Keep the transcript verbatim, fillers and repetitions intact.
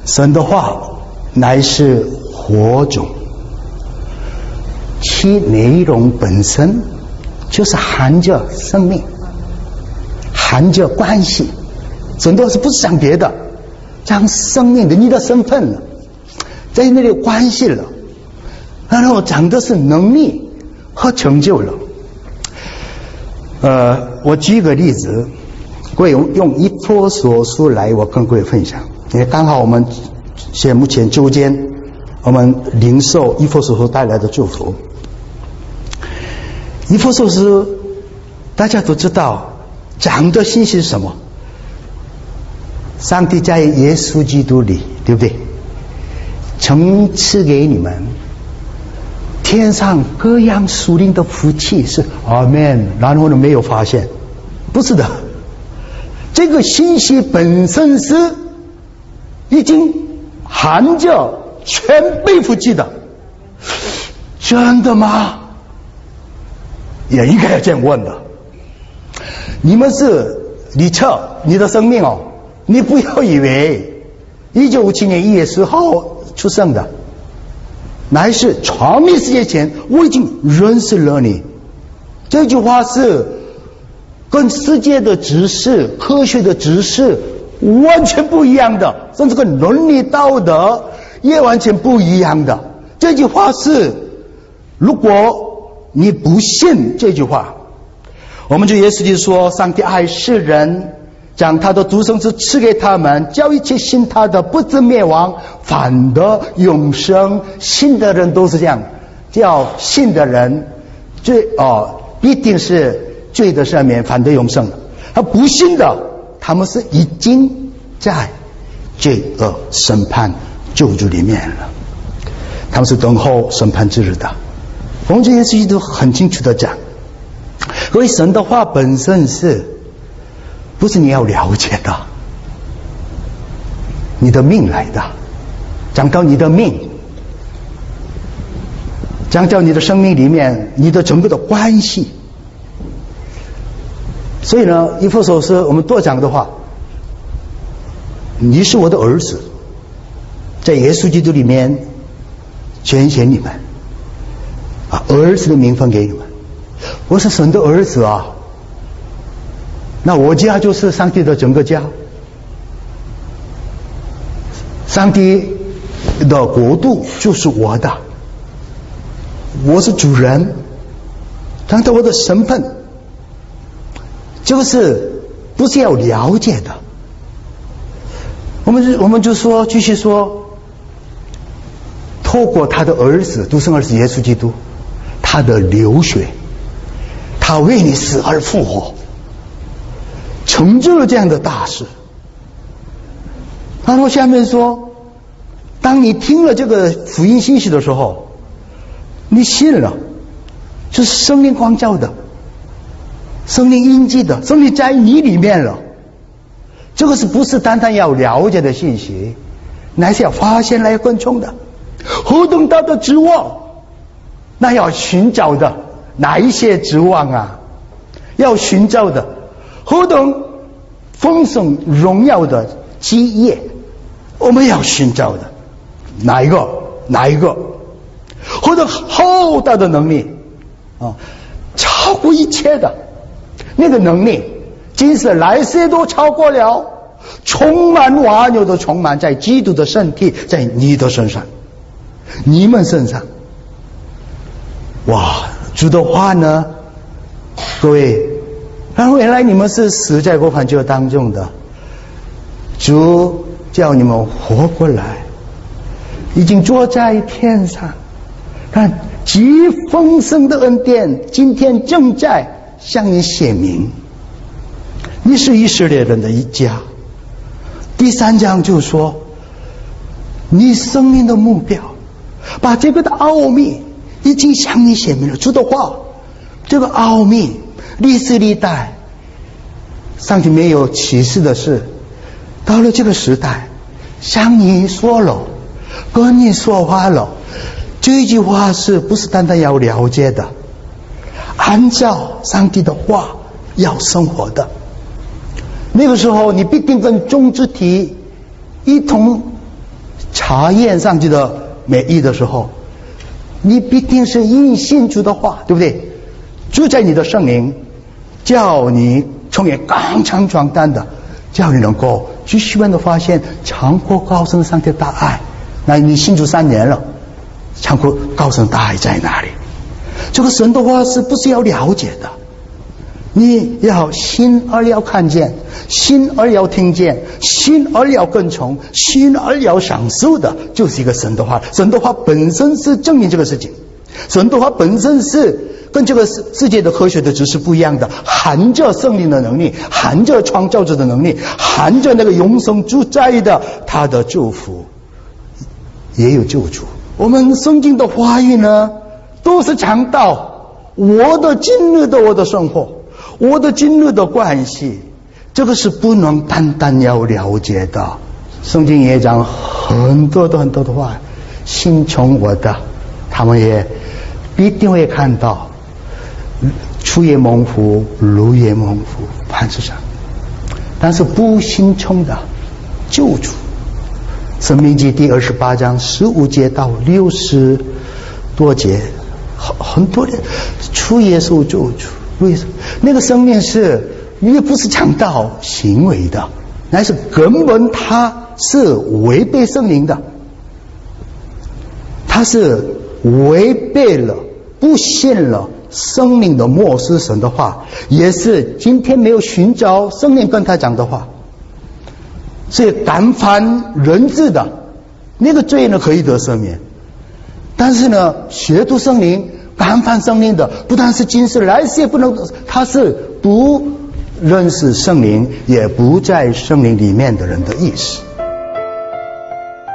神的话乃是火种，其内容本身就是含着生命，含着关系。神的话是不是讲别的，讲生命的你的身份了，在那里有关系了，然后讲的是能力和成就了。呃，我举个例子，各位用用以弗所书来我跟各位分享，因为刚好我们现在目前周间我们领受以弗所书带来的祝福。以弗所书大家都知道讲的信息是什么？上帝在耶稣基督里，对不对？曾赐给你们天上各样属灵的福气，是阿们。然后呢，没有发现，不是的，这个信息本身是已经含着全备福气的。真的吗？也应该要这样问的。你们是李彻，你的生命哦，你不要以为一九五七年一月十号出生的，乃是创立世界前我已经认识了你。这句话是跟世界的知识、科学的知识完全不一样的，甚至跟伦理道德也完全不一样的。这句话是，如果你不信这句话，我们就耶稣就说，上帝爱世人，将他的独生子赐给他们，叫一切信他的不至灭亡，反得永生。信的人都是这样，叫信的人罪哦，必定是罪的赦免，反得永生的。而不信的，他们是已经在罪恶审判救助里面了，他们是等候审判之日的。我们这耶稣基督很清楚的讲，所以神的话本身是不是你要了解的，你的命来的，讲到你的命，讲到你的生命里面你的整个的关系。所以呢，以弗所书我们多讲的话，你是我的儿子，在耶稣基督里面拣选你们啊，儿子的名分给你们。我是神的儿子啊，那我家就是上帝的整个家，上帝的国度就是我的，我是主人，讲到我的身份，这个是不是要了解的？我们就我们就说继续说，透过他的儿子独生儿子耶稣基督，他的流血，他为你死而复活，成就了这样的大事。然后下面说，当你听了这个福音信息的时候，你信了，就是生命光照的，生命印记的，生命在你里面了。这个是不是单单要了解的信息，乃是要发现来跟从的。何等大的指望，那要寻找的哪一些指望啊？要寻找的何等丰盛荣耀的基业，我们要寻找的哪一个？哪一个？何等浩大的能力啊，超过一切的那个能力，今世来世都超过了，充满万有的充满在基督的身体，在你的身上，你们身上。哇，主的话呢，各位，然后原来你们是死在过犯罪当中的，主叫你们活过来，已经坐在天上，看极丰盛的恩典今天正在向你显明，你是以色列人的一家。第三章就说，你生命的目标，把这个的奥秘已经向你显明了。主的话，这个奥秘历史历代上帝没有启示的事，到了这个时代向你说了，跟你说话了。这句话是不是单单要了解的，按照上帝的话要生活的。那个时候你必定跟众肢体一同查验上帝的美意的时候，你必定是因信主的话，对不对？住在你的圣灵，叫你从也刚强壮胆的，叫你能够去细问的发现长阔高深上帝的大爱。那你信主三年了，长阔高深大爱在哪里？这个神的话是不是要了解的？你要心而要看见，心而要听见，心而要跟从，心而要享受的，就是一个神的话。神的话本身是证明这个事情，神的话本身是跟这个世界的科学的知识不一样的，含着圣灵的能力，含着创造者的能力，含着那个永生主宰的他的祝福，也有救主。我们圣经的话语呢，都是讲到我的今日的我的生活，我的今日的关系，这个是不能单单要了解的。圣经也讲很多的很多的话，信从我的，他们也必定会看到出也蒙福，入也蒙福，磐石上。但是不信从的救主，申命记第二十八章十五节到六十多节，很很多人出也受救主。为什么？那个生命是也不是讲到行为的，乃是根本他是违背圣灵的，他是违背了，不信了圣灵的漠视神的话，也是今天没有寻找圣灵跟他讲的话，是干犯人治的，那个罪呢可以得赦免。但是呢，亵渎圣灵、干犯圣灵的，不但是今世来世也不能，他是不认识圣灵，也不在圣灵里面的人的意思。